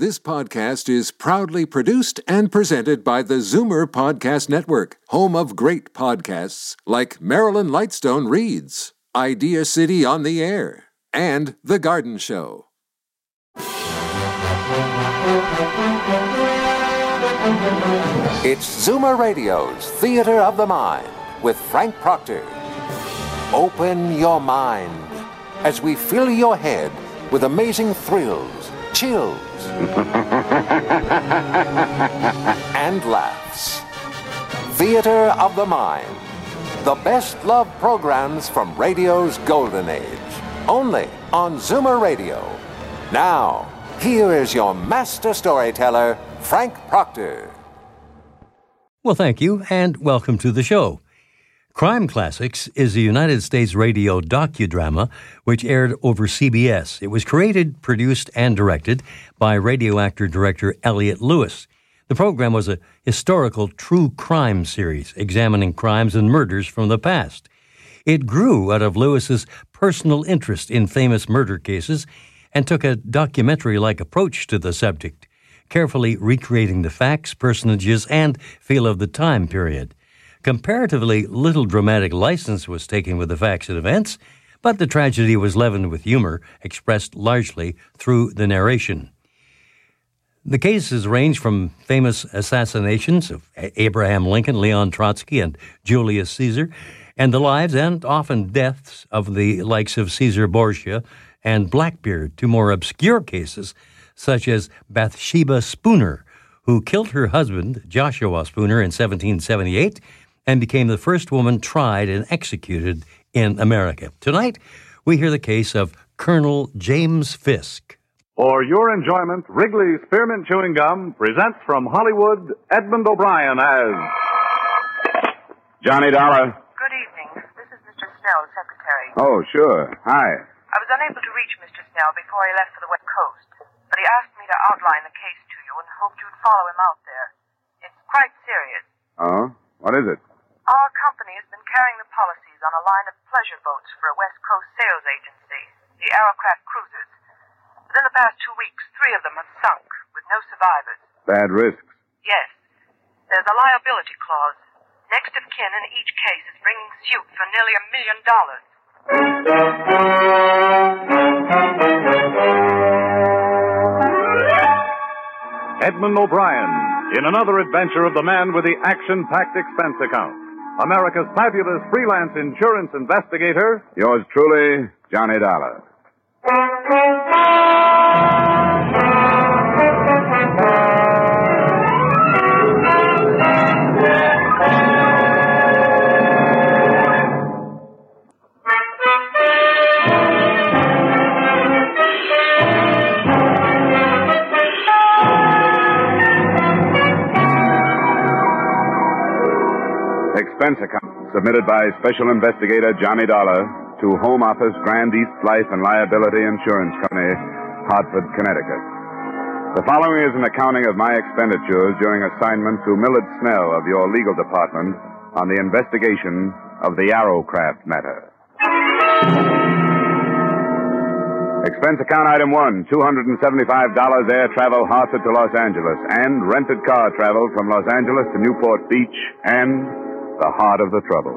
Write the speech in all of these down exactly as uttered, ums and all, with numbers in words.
This podcast is proudly produced and presented by the Zoomer Podcast Network, home of great podcasts like Marilyn Lightstone Reads, Idea City on the Air, and The Garden Show. It's Zoomer Radio's Theater of the Mind with Frank Proctor. Open your mind as we fill your head with amazing thrills, chills, and laughs. Theater of the Mind. The best love programs from radio's golden age. Only on Zoomer Radio. Now, here is your master storyteller, Frank Proctor. Well, thank you, and welcome to the show. Crime Classics is a United States radio docudrama which aired over C B S. It was created, produced, and directed by radio actor-director Elliott Lewis. The program was a historical true crime series examining crimes and murders from the past. It grew out of Lewis's personal interest in famous murder cases and took a documentary-like approach to the subject, carefully recreating the facts, personages, and feel of the time period. Comparatively little dramatic license was taken with the facts and events, but the tragedy was leavened with humor, expressed largely through the narration. The cases range from famous assassinations of Abraham Lincoln, Leon Trotsky, and Julius Caesar, and the lives and often deaths of the likes of Caesar Borgia and Blackbeard, to more obscure cases such as Bathsheba Spooner, who killed her husband, Joshua Spooner, in seventeen seventy-eight, and became the first woman tried and executed in America. Tonight, we hear the case of Colonel James Fisk. For your enjoyment, Wrigley's Spearmint Chewing Gum presents from Hollywood, Edmund O'Brien as Johnny Dollar. Good evening. This is Mister Snell, Secretary. Oh, sure. Hi. I was unable to reach Mister Snell before he left for the West Coast, but he asked me to outline the case to you and hoped you'd follow him out there. It's quite serious. Oh? What is it? Our company has been carrying the policies on a line of pleasure boats for a West Coast sales agency, the Aerocraft Cruisers. Within the past two weeks, three of them have sunk, with no survivors. Bad risks. Yes. There's a liability clause. Next of kin in each case is bringing suit for nearly a million dollars. Edmund O'Brien, in another adventure of the man with the action-packed expense account. America's fabulous freelance insurance investigator. Yours truly, Johnny Dollar. Expense account submitted by Special Investigator Johnny Dollar to Home Office Grand East Life and Liability Insurance Company, Hartford, Connecticut. The following is an accounting of my expenditures during assignment to Millard Snell of your legal department on the investigation of the Aerocraft matter. Expense account item one, two hundred seventy-five dollars air travel Hartford to Los Angeles and rented car travel from Los Angeles to Newport Beach and the heart of the trouble.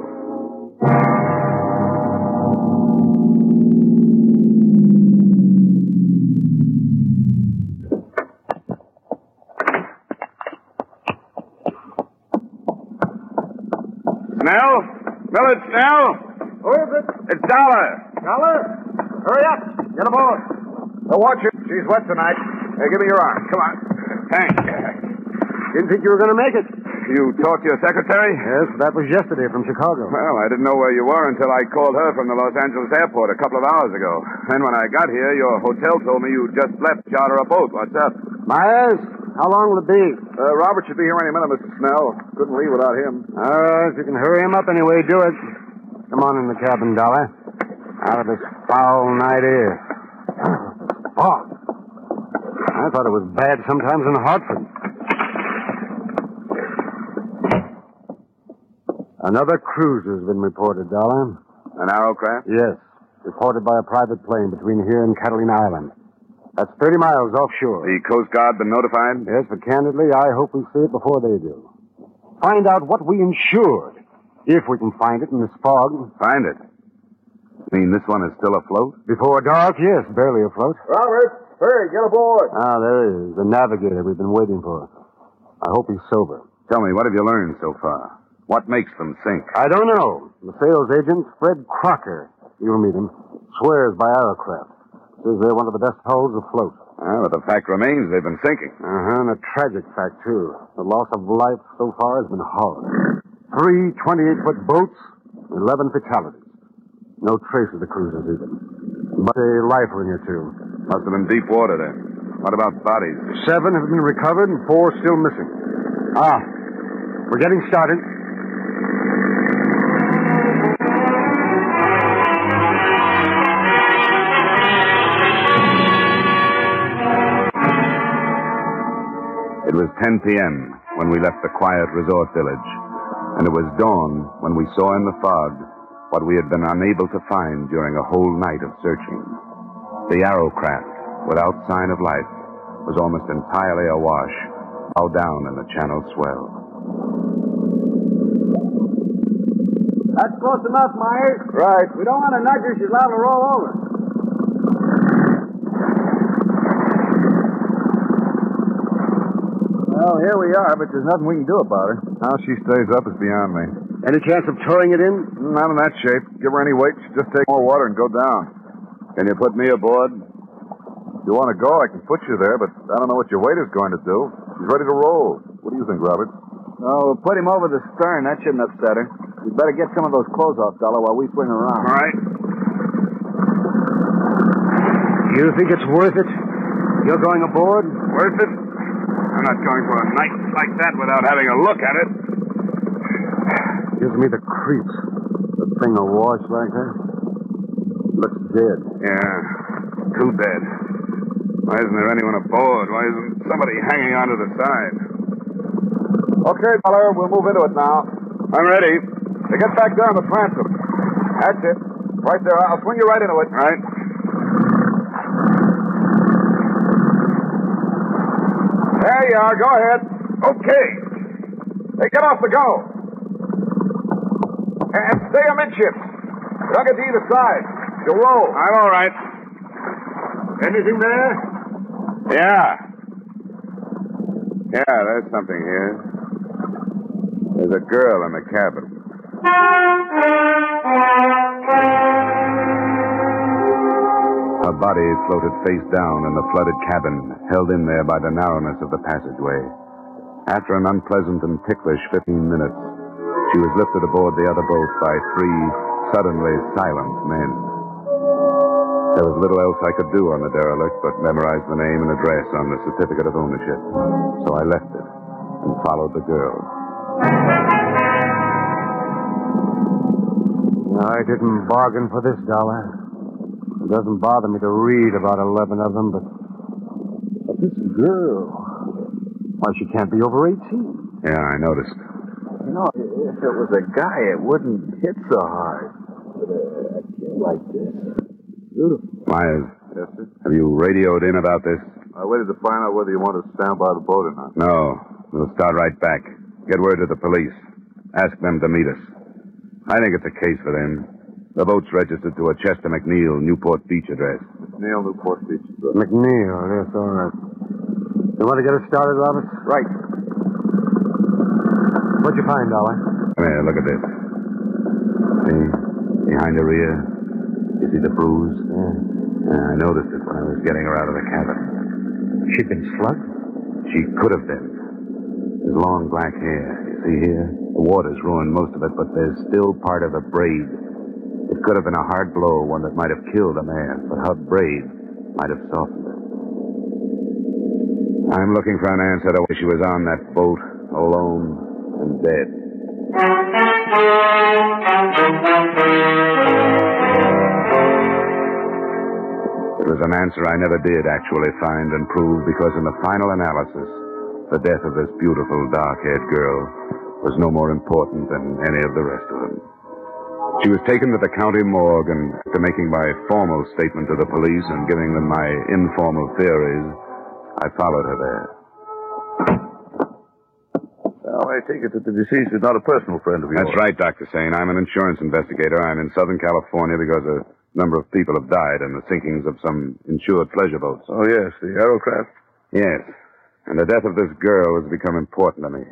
Snell? Millard Snell? Who is it? It's Dollar. Dollar? Hurry up. Get aboard. Oh, watch it. She's wet tonight. Hey, give me your arm. Come on. Thanks. Didn't think you were going to make it. You talked to your secretary? Yes, that was yesterday from Chicago. Well, I didn't know where you were until I called her from the Los Angeles airport a couple of hours ago. Then when I got here, your hotel told me you just left to charter a boat. What's up? Myers, how long will it be? Uh, Robert should be here any minute, Mister Snell. Couldn't leave without him. All right, if you can hurry him up anyway, do it. Come on in the cabin, Dollar. Out of this foul night air. Fog. I thought it was bad sometimes in Hartford. Another cruise has been reported, Dollar. An Aerocraft? Yes. Reported by a private plane between here and Catalina Island. That's thirty miles offshore. The Coast Guard been notified? Yes, but candidly, I hope we see it before they do. Find out what we insured, if we can find it in this fog. Find it? You mean this one is still afloat? Before dark, yes, barely afloat. Robert, hurry, get aboard. Ah, there he is, the navigator we've been waiting for. I hope he's sober. Tell me, what have you learned so far? What makes them sink? I don't know. The sales agent, Fred Crocker, you'll meet him, swears by Aerocraft. Says they're one of the best hulls afloat. Ah, but the fact remains they've been sinking. Uh-huh, and a tragic fact, too. The loss of life so far has been horrible. Three twenty-eight-foot boats, eleven fatalities. No trace of the cruisers, even. But a life ring or two. Must have been deep water, then. What about bodies? Seven have been recovered and four still missing. Ah, we're getting started. It was ten p.m. when we left the quiet resort village, and it was dawn when we saw in the fog what we had been unable to find during a whole night of searching. The Aerocraft, without sign of life, was almost entirely awash, bow down in the channel swell. That's close enough, Myers. Right. We don't want to nudge her. She's liable to roll over. Well, here we are, but there's nothing we can do about her. How she stays up is beyond me. Any chance of towing it in? Not in that shape. Give her any weight, she'll just take more water and go down. Can you put me aboard? If you want to go, I can put you there, but I don't know what your weight is going to do. She's ready to roll. What do you think, Robert? Oh, we'll put him over the stern. That shouldn't upset her. We'd better get some of those clothes off, Dollar, while we swing around. All right. You think it's worth it? You're going aboard? Worth it? I'm not going for a night like that without having a look at it. Gives me the creeps. The thing awash like that. Looks dead. Yeah, too dead. Why isn't there anyone aboard? Why isn't somebody hanging onto the side? Okay, Dollar, we'll move into it now. I'm ready. Now get back there on the transom. That's it. Right there. I'll swing you right into it. Right. There you are. Go ahead. Okay. Hey, get off the go. And stay amidships. Don't get to either side. You'll roll. I'm all right. Anything there? Yeah. Yeah, there's something here. There's a girl in the cabin. Her body floated face down in the flooded cabin, held in there by the narrowness of the passageway. After an unpleasant and ticklish fifteen minutes, she was lifted aboard the other boat by three suddenly silent men. There was little else I could do on the derelict but memorize the name and address on the certificate of ownership. So I left it and followed the girl. I didn't bargain for this, Dollar. It doesn't bother me to read about eleven of them, but... But this girl... Why, she can't be over eighteen. Yeah, I noticed. You know, if it was a guy, it wouldn't hit so hard. But a, a kid like this... Beautiful. Myers. Yes, sir? Have you radioed in about this? I waited to find out whether you want to stand by the boat or not. No. We'll start right back. Get word to the police. Ask them to meet us. I think it's a case for them. The boat's registered to a Chester McNeil Newport Beach address. McNeil, Newport Beach. McNeil, yes, all right. You want to get us started, Robert? Right. What'd you find, Dollar? Come here, look at this. See? Behind her ear. You see the bruise? Yeah. Yeah, I noticed it when I was getting her out of the cabin. She'd been slugged? She could have been. There's long black hair. You see here? The water's ruined most of it, but there's still part of the braid. It could have been a hard blow, one that might have killed a man, but her braid might have softened it. I'm looking for an answer to why she was on that boat, alone and dead. It was an answer I never did actually find and prove, because in the final analysis, the death of this beautiful, dark-haired girl was no more important than any of the rest of them. She was taken to the county morgue, and after making my formal statement to the police and giving them my informal theories, I followed her there. Now, I take it that the deceased is not a personal friend of yours. That's right, Doctor Sane. I'm an insurance investigator. I'm in Southern California because a number of people have died in the sinkings of some insured pleasure boats. Oh, yes, the Aerocraft? Yes. And the death of this girl has become important to me.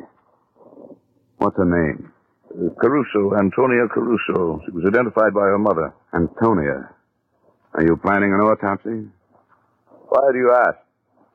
What's her name? Uh, Caruso, Antonia Caruso. She was identified by her mother. Antonia. Are you planning an autopsy? Why do you ask?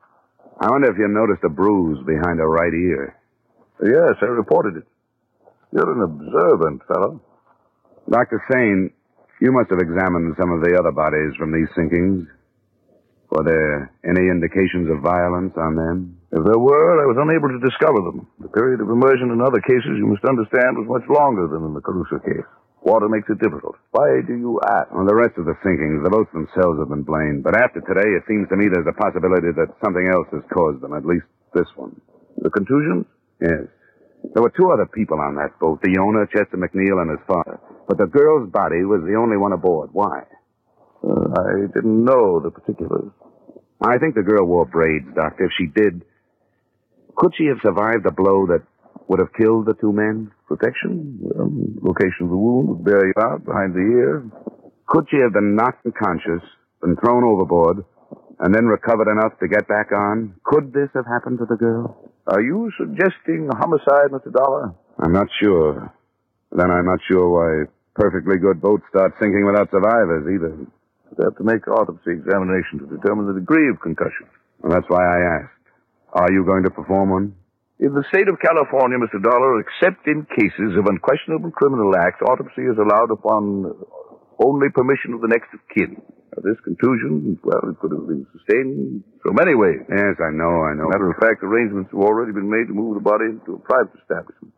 I wonder if you noticed a bruise behind her right ear. Yes, I reported it. You're an observant fellow. Doctor Sane, you must have examined some of the other bodies from these sinkings. Were there any indications of violence on them? If there were, I was unable to discover them. The period of immersion in other cases, you must understand, was much longer than in the Caruso case. Water makes it difficult. Why do you ask? Well, the rest of the sinkings, the boats themselves have been blamed. But after today, it seems to me there's a possibility that something else has caused them, at least this one. The contusions? Yes. There were two other people on that boat, the owner, Chester McNeil, and his father. But the girl's body was the only one aboard. Why? Uh, I didn't know the particulars. I think the girl wore braids, Doctor. If she did, could she have survived a blow that would have killed the two men? Protection? Well, location of the wound would bear you out behind the ear. Could she have been knocked unconscious, been thrown overboard, and then recovered enough to get back on? Could this have happened to the girl? Are you suggesting homicide, Mister Dollar? I'm not sure. Then I'm not sure why perfectly good boats start sinking without survivors, either. They have to make autopsy examination to determine the degree of concussion. Well, that's why I asked. Are you going to perform one? In the state of California, Mister Dollar, except in cases of unquestionable criminal acts, autopsy is allowed upon only permission of the next of kin. Now, this contusion, well, it could have been sustained from many ways. Yes, I know, I know. Matter of fact, arrangements have already been made to move the body into a private establishment.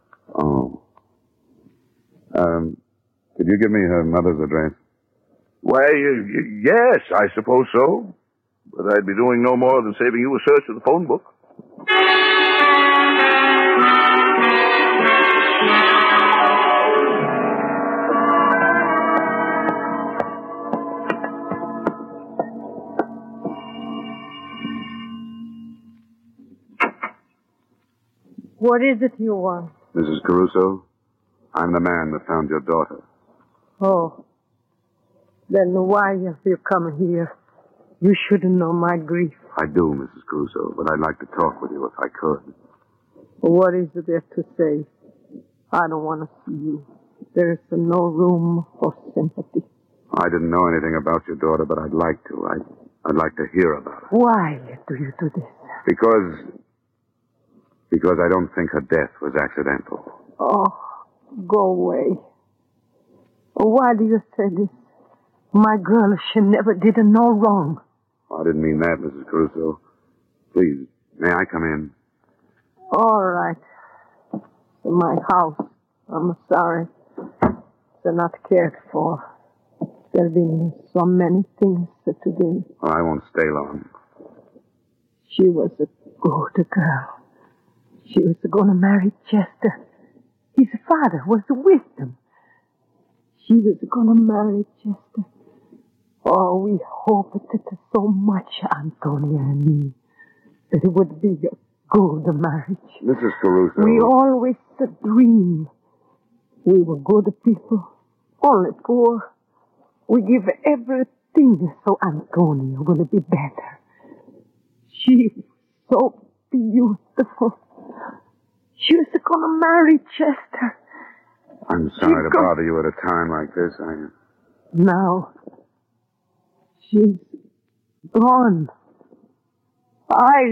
Oh. Um, could you give me her mother's address? Why, y- y- yes, I suppose so. But I'd be doing no more than saving you a search of the phone book. What is it you want? Missus Caruso, I'm the man that found your daughter. Oh. Then why have you come here? You shouldn't know my grief. I do, Missus Caruso, but I'd like to talk with you if I could. What is there to say? I don't want to see you. There is no room for sympathy. I didn't know anything about your daughter, but I'd like to. I, I'd like to hear about her. Why do you do this? Because... Because I don't think her death was accidental. Oh, go away. Why do you say this? My girl, she never did no wrong. I didn't mean that, Missus Caruso. Please, may I come in? All right. In my house. I'm sorry. They're not cared for. There have been so many things today. Well, I won't stay long. She was a good girl. She was going to marry Chester. His father was with them. She was going to marry Chester. Oh, we hoped it so much, Antonia and me, that it would be a good marriage. Missus Caruso. We always dreamed. We were good people, only poor. We give everything so Antonia will be better. She was so beautiful. She was going to marry Chester. I'm sorry to bother you at a time like this. I... Now, she's gone. I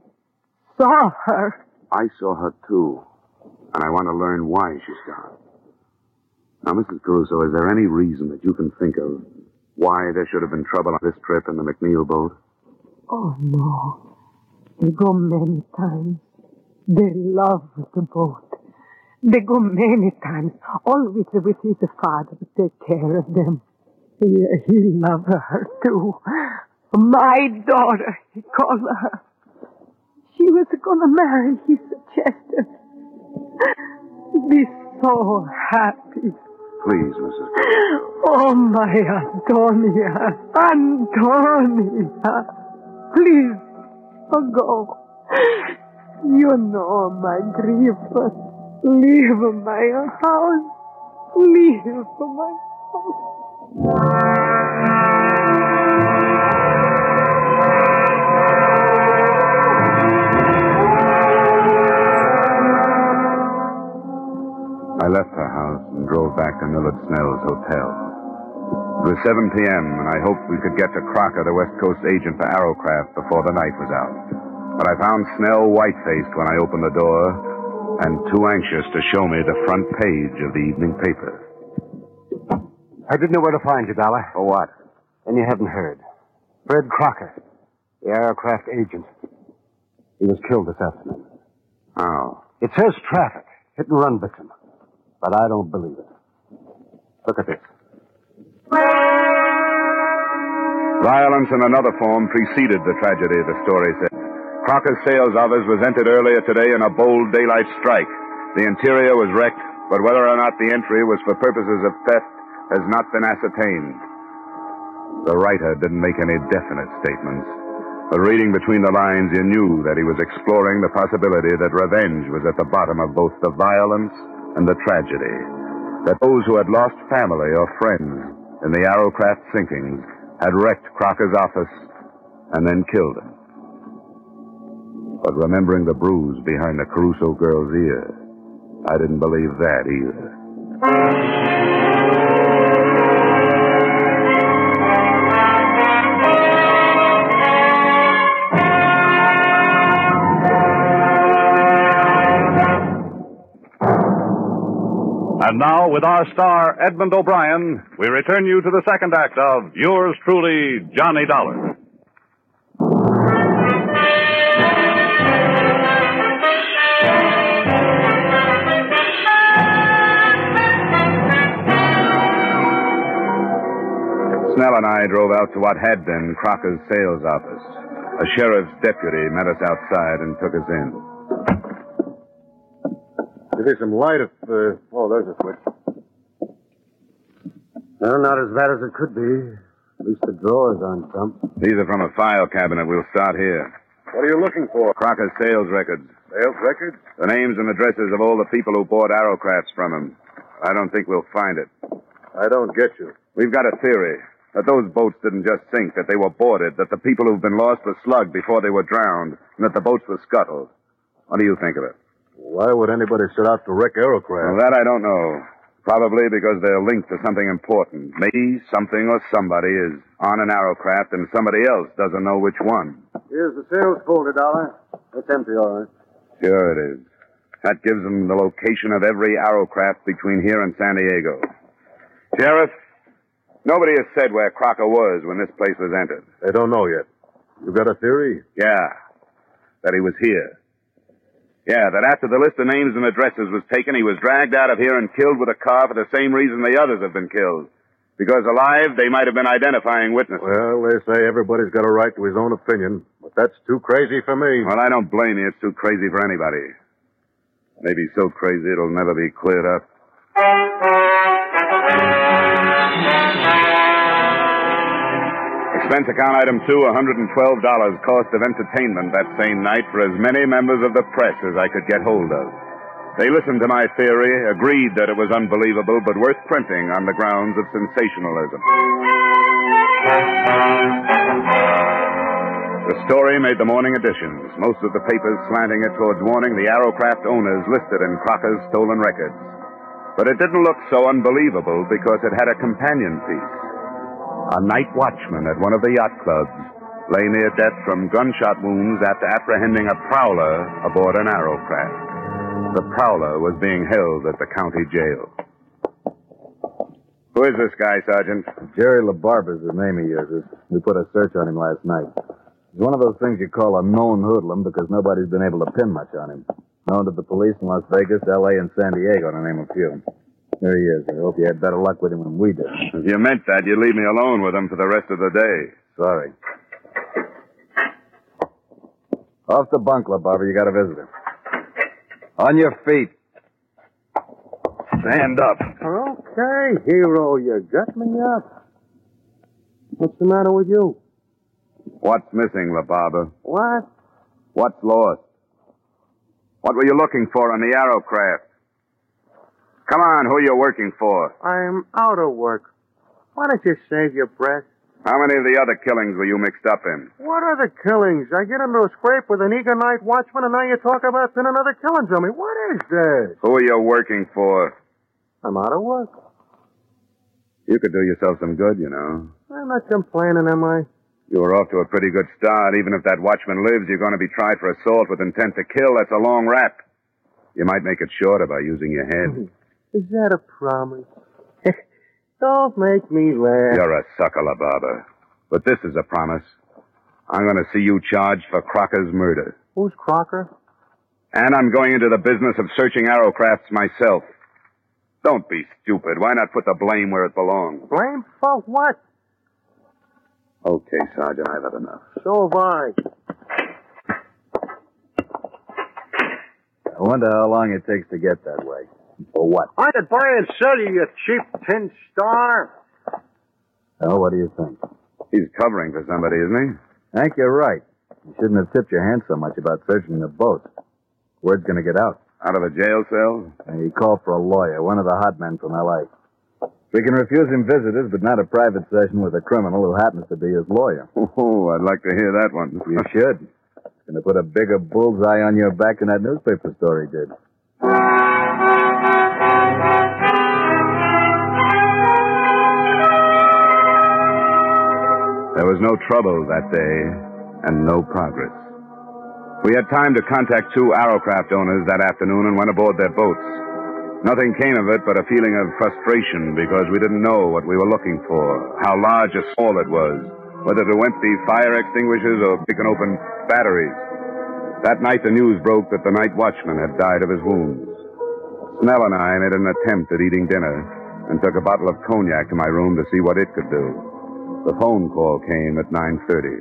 saw her. I saw her, too. And I want to learn why she's gone. Now, Missus Caruso, is there any reason that you can think of why there should have been trouble on this trip in the McNeil boat? Oh, no. They go many times. They love the boat. They go many times, always with his father to take care of them. Yeah, he loved her, too. My daughter, he called her. She was going to marry his Chester. Be so happy. Please, Missus Oh, my Antonia. Antonia. Please, oh, go. You know my grief. Leave my house. Leave my house. I left her house and drove back to Millard Snell's hotel. It was seven p.m., and I hoped we could get to Crocker, the West Coast agent for Arrowcraft, before the night was out. But I found Snell white-faced when I opened the door and too anxious to show me the front page of the evening paper. I didn't know where to find you, Dollar. For what? And you haven't heard. Fred Crocker, the Arrowcraft agent. He was killed this afternoon. How? It says traffic, hit and run victim. But I don't believe it. Look at this. Violence in another form preceded the tragedy, the story said. Crocker's sales office was entered earlier today in a bold daylight strike. The interior was wrecked, but whether or not the entry was for purposes of theft has not been ascertained. The writer didn't make any definite statements, but reading between the lines, you knew that he was exploring the possibility that revenge was at the bottom of both the violence and the tragedy, that those who had lost family or friends in the Arrowcraft sinkings had wrecked Crocker's office and then killed him. But remembering the bruise behind the Caruso girl's ear, I didn't believe that either. And now, with our star, Edmund O'Brien, we return you to the second act of yours truly, Johnny Dollar. Snell and I drove out to what had been Crocker's sales office. A sheriff's deputy met us outside and took us in. Give me some light if, uh... oh, there's a switch. Well, not as bad as it could be. At least the drawers aren't dumped. These are from a file cabinet. We'll start here. What are you looking for? Crocker's sales records. Sales records? The names and addresses of all the people who bought Arrowcrafts from him. I don't think we'll find it. I don't get you. We've got a theory that those boats didn't just sink, that they were boarded, that the people who've been lost were slugged before they were drowned, and that the boats were scuttled. What do you think of it? Why would anybody set out to wreck Arrowcraft? Well, that I don't know. Probably because they're linked to something important. Maybe something or somebody is on an Arrowcraft and somebody else doesn't know which one. Here's the sales folder, Dollar. It's empty, all right. Sure it is. That gives them the location of every Arrowcraft between here and San Diego. Sheriff, nobody has said where Crocker was when this place was entered. They don't know yet. You got a theory? Yeah, that he was here. Yeah, that after the list of names and addresses was taken, he was dragged out of here and killed with a car for the same reason the others have been killed. Because alive, they might have been identifying witnesses. Well, they say everybody's got a right to his own opinion, but that's too crazy for me. Well, I don't blame you. It's too crazy for anybody. Maybe so crazy it'll never be cleared up. Expense account item two, one hundred twelve dollars cost of entertainment that same night for as many members of the press as I could get hold of. They listened to my theory, agreed that it was unbelievable, but worth printing on the grounds of sensationalism. The story made the morning editions, most of the papers slanting it towards warning the Arrowcraft owners listed in Crocker's stolen records. But it didn't look so unbelievable because it had a companion piece. A night watchman at one of the yacht clubs lay near death from gunshot wounds after apprehending a prowler aboard an Arrowcraft. The prowler was being held at the county jail. Who is this guy, Sergeant? Jerry LaBarber's the name he uses. We put a search on him last night. He's one of those things you call a known hoodlum because nobody's been able to pin much on him. Known to the police in Las Vegas, L A, and San Diego, to name a few. There he is. I hope you had better luck with him than we did. If you meant that, you'd leave me alone with him for the rest of the day. Sorry. Off the bunk, LaBarber. You got a visitor. On your feet. Stand up. Okay, hero, you got me up. What's the matter with you? What's missing, La Barber? What? What's lost? What were you looking for on the Aerocraft? Come on, who you working for? I'm out of work. Why don't you save your breath? How many of the other killings were you mixed up in? What other killings? I get into a scrape with an eager night watchman, and now you talk about pinning other killings on me. What is this? Who are you working for? I'm out of work. You could do yourself some good, you know. I'm not complaining, am I? You were off to a pretty good start. Even if that watchman lives, you're going to be tried for assault with intent to kill. That's a long rap. You might make it shorter by using your head. Is that a promise? Don't make me laugh. You're a sucker, La Barber. But this is a promise. I'm going to see you charged for Crocker's murder. Who's Crocker? And I'm going into the business of searching Aerocrafts myself. Don't be stupid. Why not put the blame where it belongs? Blame for what? Okay, Sergeant, I've had enough. So have I. I wonder how long it takes to get that way. For what? I could buy and sell you, you cheap tin star. Oh, what do you think? He's covering for somebody, isn't he? Hank, you're right. You shouldn't have tipped your hand so much about searching the boat. Word's going to get out. Out of a jail cell? And he called for a lawyer, one of the hot men from L A We can refuse him visitors, but not a private session with a criminal who happens to be his lawyer. Oh, I'd like to hear that one. You should. It's going to put a bigger bullseye on your back than that newspaper story did. There was no trouble that day, and no progress. We had time to contact two Aerocraft owners that afternoon and went aboard their boats. Nothing came of it but a feeling of frustration because we didn't know what we were looking for, how large or small it was, whether to empty fire extinguishers or pick and open batteries. That night the news broke that the night watchman had died of his wounds. Snell and I made an attempt at eating dinner and took a bottle of cognac to my room to see what it could do. The phone call came at nine thirty.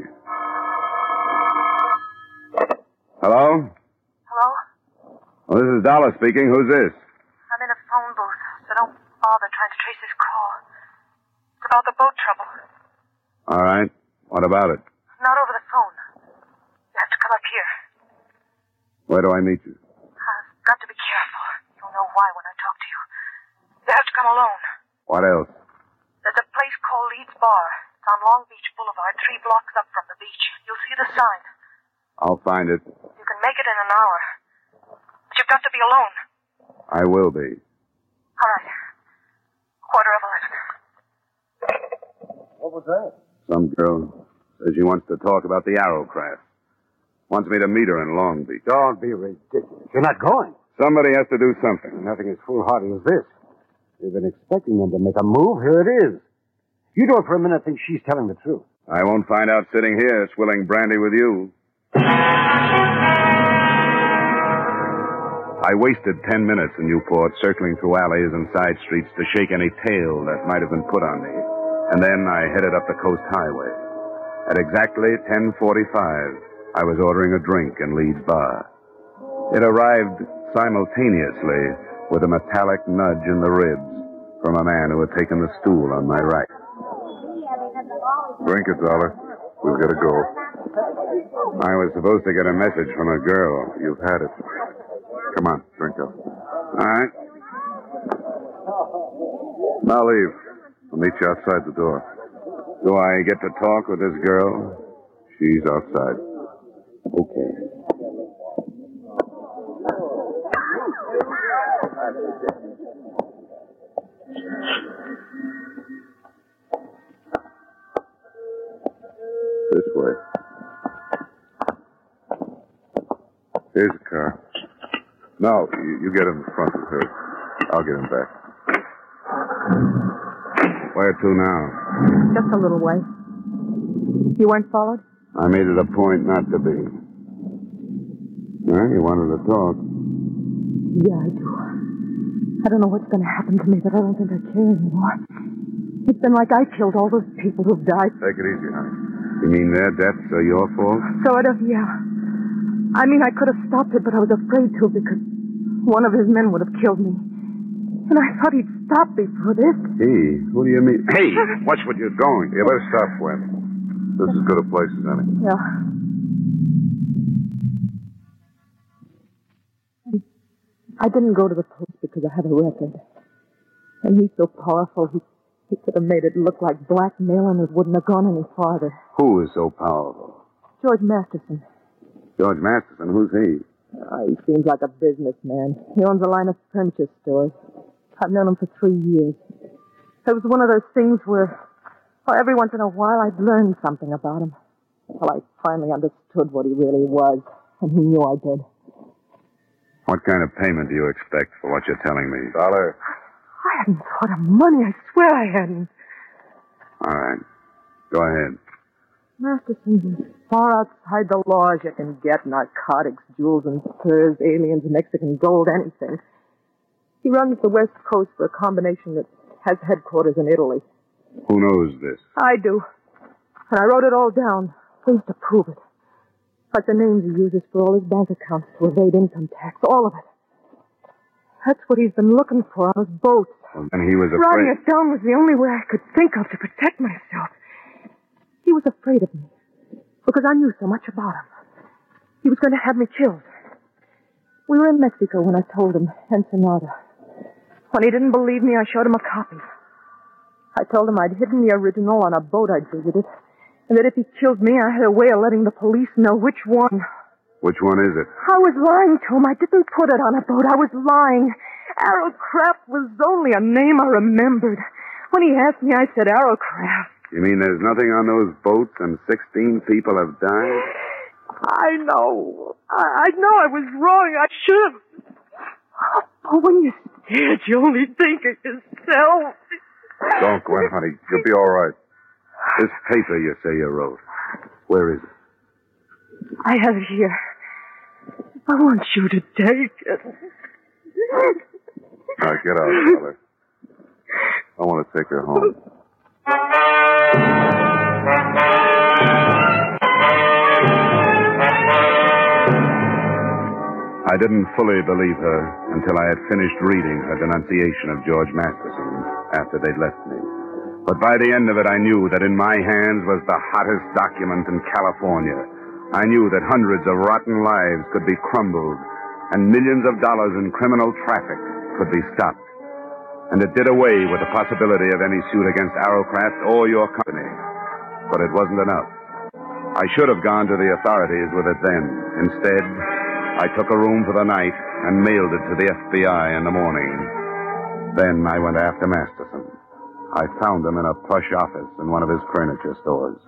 Hello? Hello? Well, this is Dollar speaking. Who's this? I'm in a phone booth, so don't bother trying to trace this call. It's about the boat trouble. All right. What about it? Not over the phone. You have to come up here. Where do I meet you? I've got to be careful. You'll know why when I talk to you. You have to come alone. What else? There's a place called Leeds Bar. It's on Long Beach Boulevard, three blocks up from the beach. You'll see the sign. I'll find it. You can make it in an hour. But you've got to be alone. I will be. All right. Quarter of eleven. What was that? Some girl says she wants to talk about the Aerocraft. Wants me to meet her in Long Beach. Don't be ridiculous. You're not going. Somebody has to do something. Nothing as foolhardy as this. We've been expecting them to make a move. Here it is. You don't for a minute think she's telling the truth. I won't find out sitting here swilling brandy with you. I wasted ten minutes in Newport circling through alleys and side streets to shake any tail that might have been put on me. And then I headed up the Coast Highway. At exactly ten forty-five, I was ordering a drink in Leeds Bar. It arrived simultaneously with a metallic nudge in the ribs from a man who had taken the stool on my right. Drink it, Dollar. We've got to go. I was supposed to get a message from a girl. You've had it. Come on, drink up. All right. Now leave. I'll meet you outside the door. Do I get to talk with this girl? She's outside. Okay. This way. Here's a car. No, you, you get in the front with her. I'll get him back. Where to now? Just a little way. You weren't followed? I made it a point not to be. Well, you wanted to talk. Yeah, I do. I don't know what's going to happen to me, but I don't think I care anymore. It's been like I killed all those people who've died. Take it easy, honey. You mean their deaths are your fault? Sort of, yeah. I mean, I could have stopped it, but I was afraid to because one of his men would have killed me. And I thought he'd stop before this. Hey, what do you mean? Hey, watch what you're doing. You better stop, Gwen. This is as good a place as any. Yeah. I didn't go to the police because I have a record. And he's so powerful, he, he could have made it look like blackmail and it wouldn't have gone any farther. Who is so powerful? George Masterson. George Masterson, who's he? Oh, he seems like a businessman. He owns a line of furniture stores. I've known him for three years. It was one of those things where, well, every once in a while I'd learn something about him. Well, I finally understood what he really was, and he knew I did. What kind of payment do you expect for what you're telling me? Dollar. I hadn't thought of money. I swear I hadn't. All right. Go ahead. Masterson's as far outside the law as you can get. Narcotics, jewels and furs, aliens, Mexican gold, anything. He runs the West Coast for a combination that has headquarters in Italy. Who knows this? I do. And I wrote it all down. Things to prove it. Like the names he uses for all his bank accounts to evade income tax. All of it. That's what he's been looking for on his boats. Well, and he was afraid. Writing it down was the only way I could think of to protect myself. He was afraid of me. Because I knew so much about him. He was going to have me killed. We were in Mexico when I told him, Ensenada. When he didn't believe me, I showed him a copy. I told him I'd hidden the original on a boat I'd visited, and that if he killed me, I had a way of letting the police know which one. Which one is it? I was lying to him. I didn't put it on a boat. I was lying. Arrowcraft was only a name I remembered. When he asked me, I said Arrowcraft. You mean there's nothing on those boats and sixteen people have died? I know. I, I know I was wrong. I should have. But when you're scared, you only think of yourself. Don't, Gwen, honey. You'll be all right. This paper you say you wrote, where is it? I have it here. I want you to take it. All right, get out, Dollar. I want to take her home. I didn't fully believe her until I had finished reading her denunciation of George Masterson after they'd left me. But by the end of it, I knew that in my hands was the hottest document in California. I knew that hundreds of rotten lives could be crumbled and millions of dollars in criminal traffic could be stopped. And it did away with the possibility of any suit against Arrowcraft or your company. But it wasn't enough. I should have gone to the authorities with it then. Instead, I took a room for the night and mailed it to the F B I in the morning. Then I went after Masterson. I found him in a plush office in one of his furniture stores.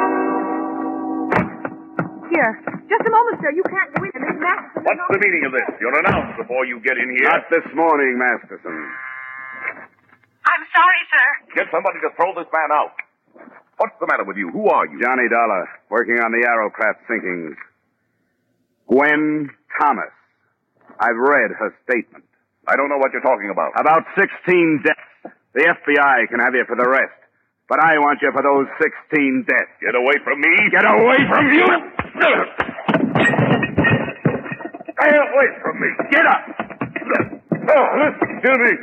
Here. Just a moment, sir. You can't go in. Miss Masterson. What's the meaning of this? You're announced before you get in here. Not this morning, Masterson. I'm sorry, sir. Get somebody to throw this man out. What's the matter with you? Who are you? Johnny Dollar, working on the Arrowcraft sinkings. Gwen Thomas. I've read her statement. I don't know what you're talking about. About sixteen deaths. The F B I can have you for the rest. But I want you for those sixteen deaths. Get away from me. Get away from you! Stay away from me. Get up! Oh, listen to me.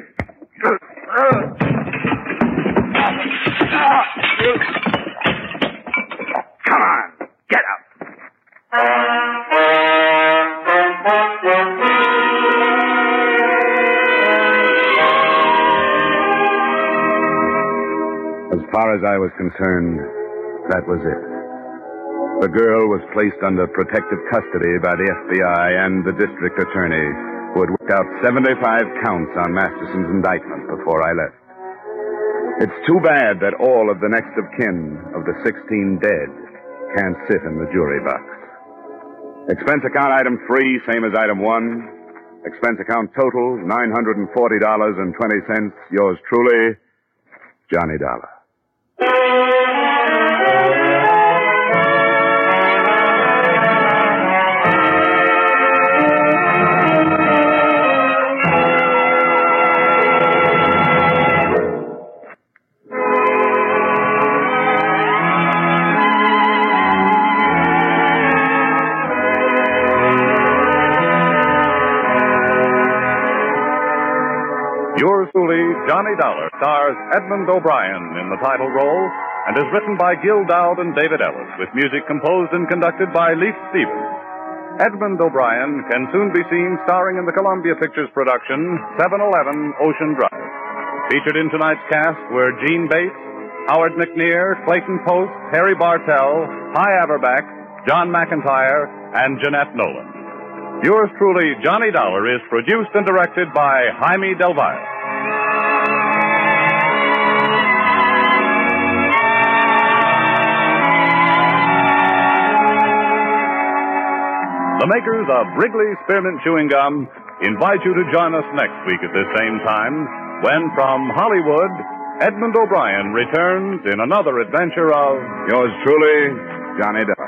Come on, get up. As far as I was concerned, that was it. The girl was placed under protective custody by the F B I and the district attorney, who had worked out seventy-five counts on Masterson's indictment before I left. It's too bad that all of the next of kin of the sixteen dead can't sit in the jury box. Expense account item three, same as item one. Expense account total, nine hundred forty dollars and twenty cents. Yours truly, Johnny Dollar. Yours truly, Johnny Dollar, stars Edmund O'Brien in the title role and is written by Gil Dowd and David Ellis, with music composed and conducted by Leif Stevens. Edmund O'Brien can soon be seen starring in the Columbia Pictures production, seven eleven Ocean Drive. Featured in tonight's cast were Gene Bates, Howard McNear, Clayton Post, Harry Bartell, Hy Averback, John McIntyre, and Jeanette Nolan. Yours truly, Johnny Dollar, is produced and directed by Jaime Del Valle. The makers of Wrigley Spearmint Chewing Gum invite you to join us next week at this same time when, from Hollywood, Edmund O'Brien returns in another adventure of Yours truly, Johnny Dollar.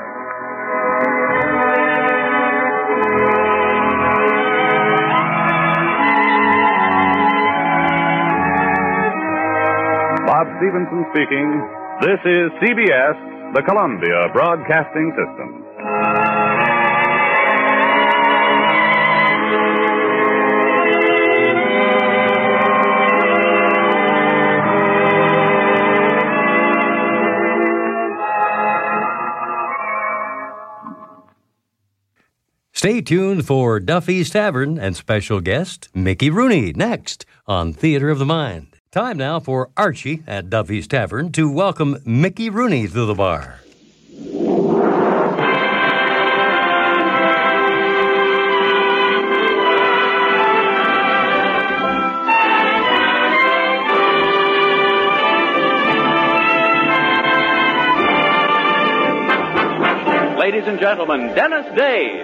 Bob Stevenson speaking. This is C B S, the Columbia Broadcasting System. Stay tuned for Duffy's Tavern and special guest Mickey Rooney next on Theater of the Mind. Time now for Archie at Duffy's Tavern to welcome Mickey Rooney to the bar. Ladies and gentlemen, Dennis Day.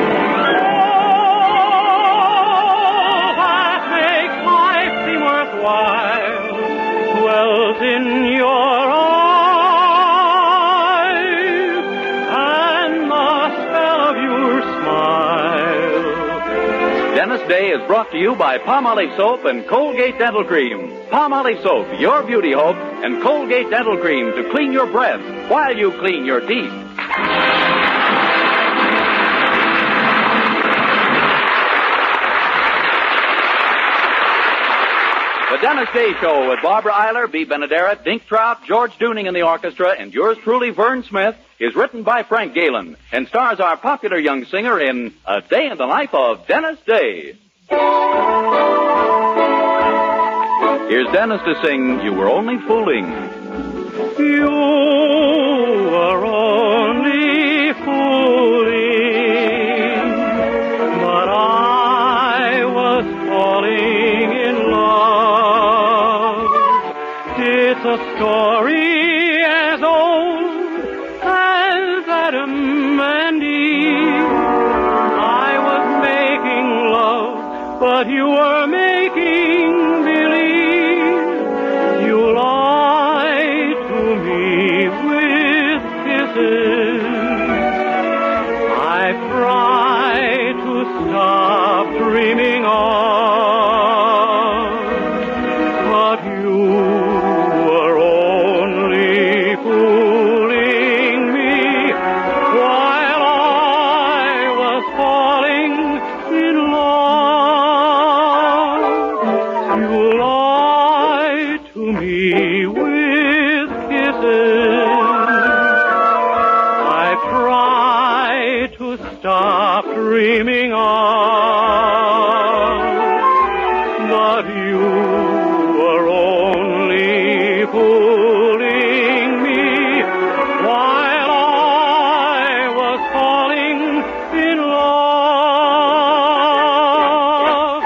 Dwells in your eyes and the spell of your smile. Dennis Day is brought to you by Palmolive Soap and Colgate Dental Cream. Palmolive Soap, your beauty hope, and Colgate Dental Cream to clean your breath while you clean your teeth. The Dennis Day Show with Barbara Eiler, B. Benaderet, Dink Trout, George Dooning in the orchestra, and yours truly, Vern Smith, is written by Frank Galen and stars our popular young singer in A Day in the Life of Dennis Day. Here's Dennis to sing You Were Only Fooling. You were only fooling, but I was falling in love. It's a story as old as Adam and Eve. I was making love, but you were making believe. You lied to me with kisses. I tried to stop dreaming on, but you were only fooling me while I was falling in love. You lied to me with kisses. I tried to stop dreaming on, but you were only fooling me while I was falling in love.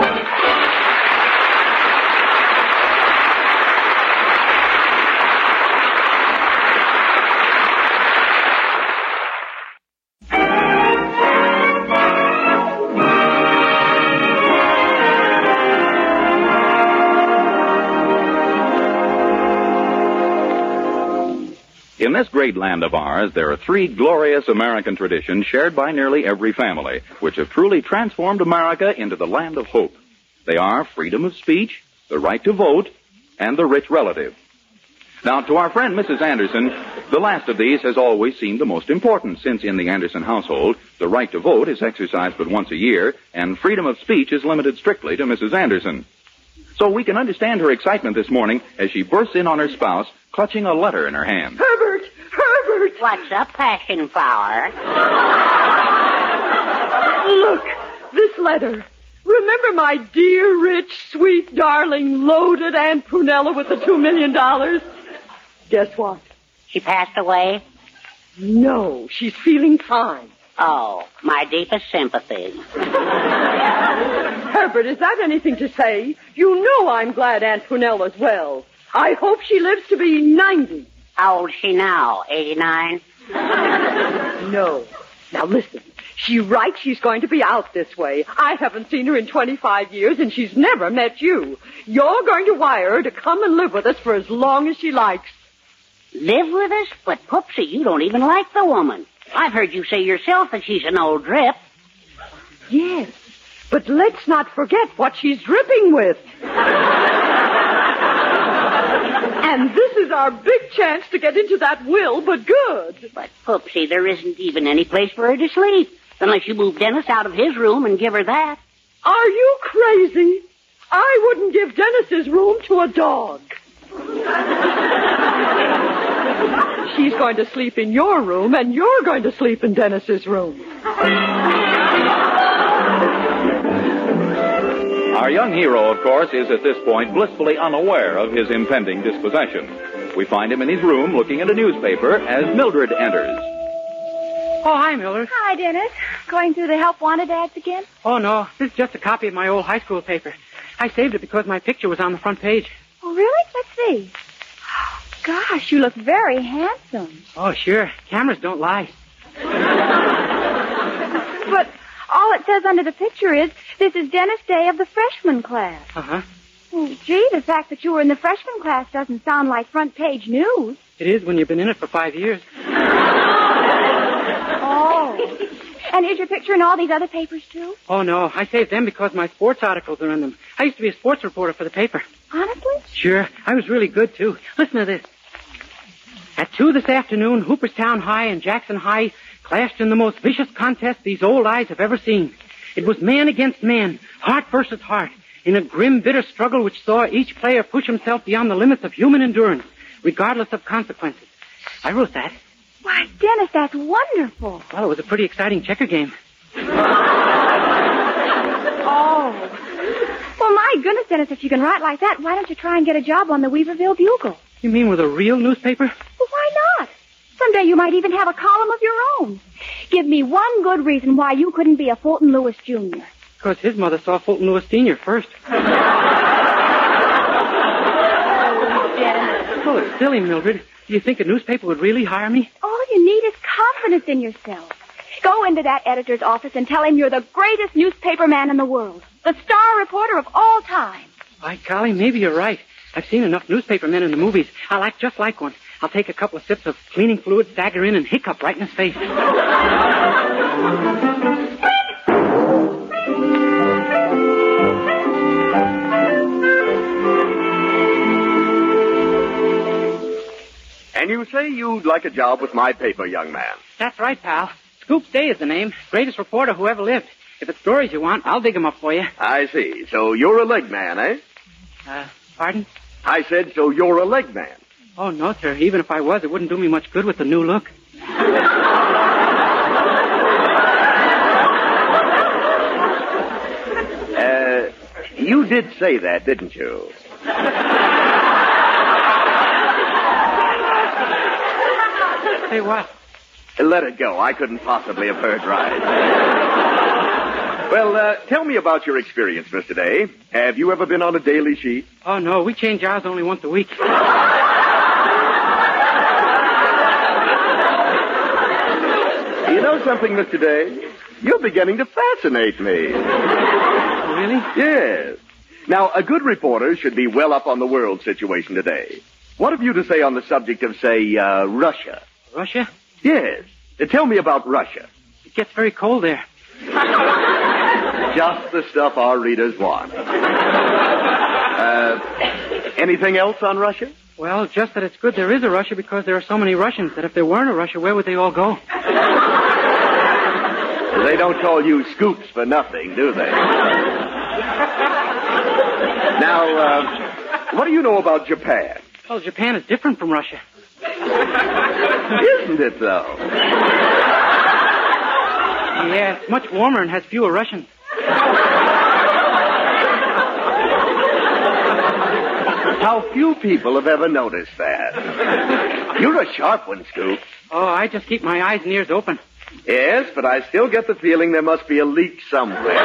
In this great land of ours, there are three glorious American traditions shared by nearly every family, which have truly transformed America into the land of hope. They are freedom of speech, the right to vote, and the rich relative. Now, to our friend Missus Anderson, the last of these has always seemed the most important, since in the Anderson household, the right to vote is exercised but once a year, and freedom of speech is limited strictly to Missus Anderson. So we can understand her excitement this morning as she bursts in on her spouse, clutching a letter in her hand. Herbert! Herbert! What's up, passion flower? Look, this letter. Remember my dear, rich, sweet, darling, loaded Aunt Prunella with the two million dollars? Guess what? She passed away? No, she's feeling fine. Oh, my deepest sympathies. Herbert, is that anything to say? You know I'm glad Aunt Punella's well. I hope she lives to be ninety. How old is she now? eighty-nine? No. Now listen. She writes she's going to be out this way. I haven't seen her in twenty-five years, and she's never met you. You're going to wire her to come and live with us for as long as she likes. Live with us? But, Poopsie, you don't even like the woman. I've heard you say yourself that she's an old drip. Yes, but let's not forget what she's dripping with. And this is our big chance to get into that will, but good. But, Poopsie, there isn't even any place for her to sleep. Unless you move Dennis out of his room and give her that. Are you crazy? I wouldn't give Dennis's room to a dog. She's going to sleep in your room, and you're going to sleep in Dennis's room. Our young hero, of course, is at this point blissfully unaware of his impending dispossession. We find him in his room looking at a newspaper as Mildred enters. Oh, hi, Mildred. Hi, Dennis. Going through the help wanted ads again? Oh, no. This is just a copy of my old high school paper. I saved it because my picture was on the front page. Oh, really? Let's see. Gosh, you look very handsome. Oh, sure. Cameras don't lie. But all it says under the picture is, this is Dennis Day of the freshman class. Uh-huh. Oh, gee, the fact that you were in the freshman class doesn't sound like front page news. It is when you've been in it for five years. Oh. And is your picture in all these other papers, too? Oh, no. I saved them because my sports articles are in them. I used to be a sports reporter for the paper. Honestly? Sure. I was really good, too. Listen to this. At two this afternoon, Hooperstown High and Jackson High clashed in the most vicious contest these old eyes have ever seen. It was man against man, heart versus heart, in a grim, bitter struggle which saw each player push himself beyond the limits of human endurance, regardless of consequences. I wrote that. Why, Dennis, that's wonderful. Well, it was a pretty exciting checker game. Oh. Well, my goodness, Dennis, if you can write like that, why don't you try and get a job on the Weaverville Bugle? You mean with a real newspaper? Well, why not? Someday you might even have a column of your own. Give me one good reason why you couldn't be a Fulton Lewis Junior Because his mother saw Fulton Lewis Senior first. Oh, it's silly, Mildred. Do you think a newspaper would really hire me? All you need is confidence in yourself. Go into that editor's office and tell him you're the greatest newspaper man in the world. The star reporter of all time. By golly, maybe you're right. I've seen enough newspaper men in the movies. I'll act just like one. I'll take a couple of sips of cleaning fluid, stagger in, and hiccup right in his face. And you say you'd like a job with my paper, young man? That's right, pal. Scoops Day is the name. Greatest reporter who ever lived. If it's stories you want, I'll dig them up for you. I see. So you're a leg man, eh? Uh, pardon? I said, so you're a leg man. Oh, no, sir. Even if I was, it wouldn't do me much good with the new look. Uh, you did say that, didn't you? Say what? Let it go. I couldn't possibly have heard right. Well, uh, tell me about your experience, Mister Day. Have you ever been on a daily sheet? Oh, no. We change ours only once a week. You know something, Mister Day? You're beginning to fascinate me. Really? Yes. Now, a good reporter should be well up on the world situation today. What have you to say on the subject of, say, uh, Russia? Russia? Yes. Uh, tell me about Russia. It gets very cold there. Just the stuff our readers want. Uh, anything else on Russia? Well, just that it's good there is a Russia because there are so many Russians that if there weren't a Russia, where would they all go? They don't call you Scoops for nothing, do they? Now, uh, what do you know about Japan? Well, Japan is different from Russia. Isn't it, though? Yeah, it's much warmer and has fewer Russians. How few people have ever noticed that. You're a sharp one, Scoop. Oh, I just keep my eyes and ears open. Yes, but I still get the feeling there must be a leak somewhere.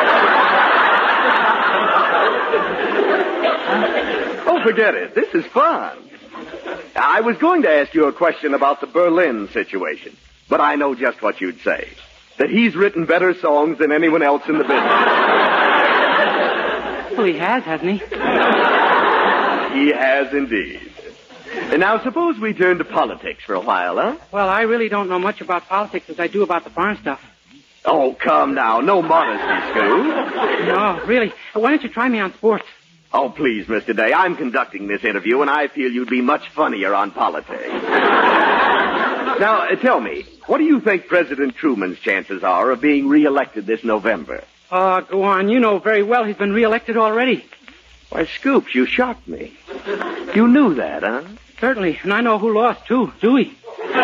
Oh, forget it. This is fun. I was going to ask you a question about the Berlin situation, but I know just what you'd say. That he's written better songs than anyone else in the business. Well, he has, hasn't he? He has indeed. And now suppose we turn to politics for a while, huh? Well, I really don't know much about politics as I do about the farm stuff. Oh, come now. No modesty, Scoop. No, really. Why don't you try me on sports? Oh, please, Mister Day. I'm conducting this interview, and I feel you'd be much funnier on politics. Now, uh, tell me, what do you think President Truman's chances are of being reelected this November? Oh, go on. You know very well he's been reelected already. Why, Scoops, you shocked me. You knew that, huh? Certainly, and I know who lost, too. Dewey.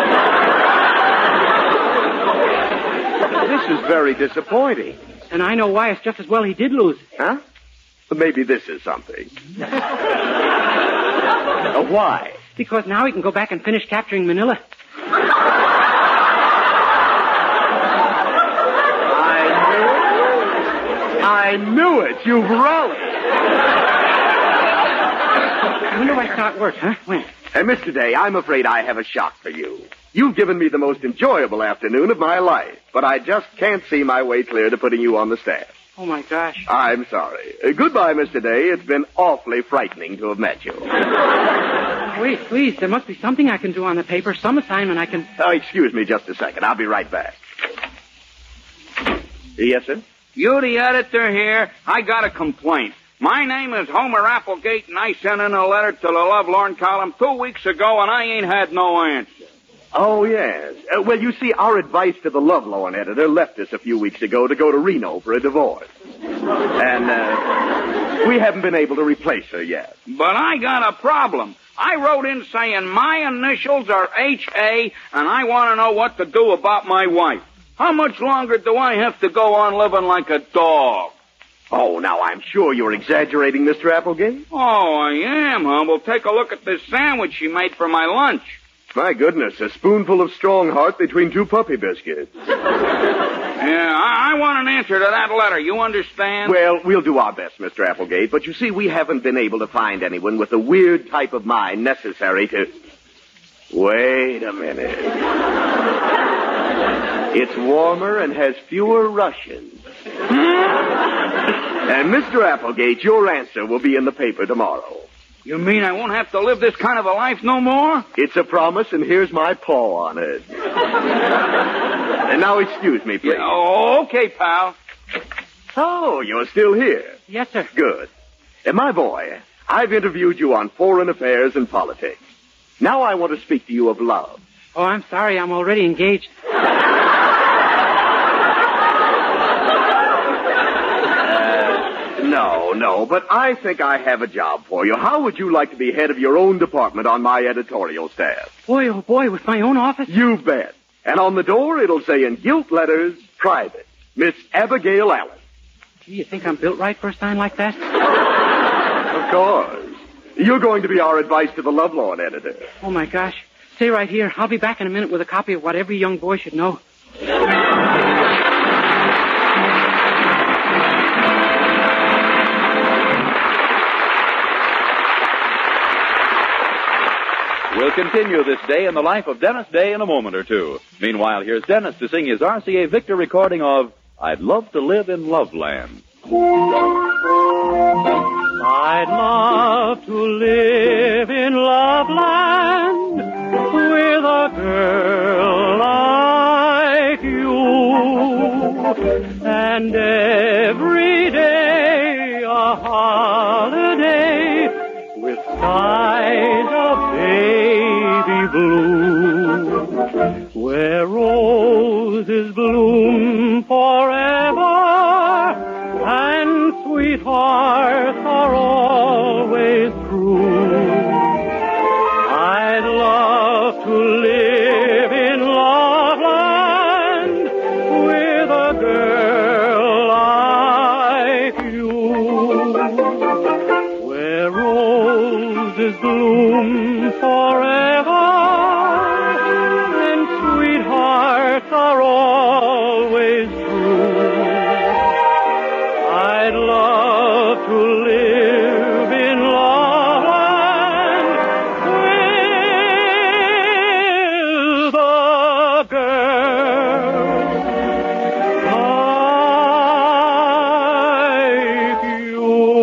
This is very disappointing. And I know why. It's just as well he did lose. Huh? Well, maybe this is something. uh, why? Because now he can go back and finish capturing Manila. I knew it. You've rallied. When do I start work, huh? When? Uh, Mister Day, I'm afraid I have a shock for you. You've given me the most enjoyable afternoon of my life, but I just can't see my way clear to putting you on the staff. Oh, my gosh. I'm sorry. Uh, goodbye, Mister Day. It's been awfully frightening to have met you. Wait, please. There must be something I can do on the paper, some assignment I can... Oh, excuse me just a second. I'll be right back. Yes, sir? You the editor here? I got a complaint. My name is Homer Applegate, and I sent in a letter to the Lovelorn column two weeks ago, and I ain't had no answer. Oh, yes. Uh, well, you see, our advice to the Lovelorn editor left us a few weeks ago to go to Reno for a divorce. And, uh, we haven't been able to replace her yet. But I got a problem. I wrote in saying my initials are H A, and I want to know what to do about my wife. How much longer do I have to go on living like a dog? Oh, now, I'm sure you're exaggerating, Mister Applegate. Oh, I am, huh? Well, take a look at this sandwich she made for my lunch. My goodness, a spoonful of strong heart between two puppy biscuits. Yeah, I, I want an answer to that letter. You understand? Well, we'll do our best, Mister Applegate, but you see, we haven't been able to find anyone with the weird type of mind necessary to... Wait a minute. It's warmer and has fewer Russians. And, Mister Applegate, your answer will be in the paper tomorrow. You mean I won't have to live this kind of a life no more? It's a promise, and here's my paw on it. And now excuse me, please. Yeah, oh, okay, pal. Oh, you're still here. Yes, sir. Good. And my boy, I've interviewed you on foreign affairs and politics. Now I want to speak to you of love. Oh, I'm sorry. I'm already engaged. No, no, but I think I have a job for you. How would you like to be head of your own department on my editorial staff? Boy, oh boy, with my own office? You bet. And on the door, it'll say in gilt letters, private, Miss Abigail Allen. Gee, you think I'm built right for a sign like that? Of course. You're going to be our advice to the Lovelorn editor. Oh, my gosh. Stay right here. I'll be back in a minute with a copy of what every young boy should know. We'll continue this day in the life of Dennis Day in a moment or two. Meanwhile, here's Dennis to sing his R C A Victor recording of I'd Love to Live in Loveland. I'd love to live in Loveland with a girl like you, and every day a holiday with skies of baby blue, where roses bloom forever and sweet sweethearts are always true. I'd love to live in Loveland with a girl like you, where roses bloom forever and sweethearts are always true. I'd love to live in Loveland with a girl like you.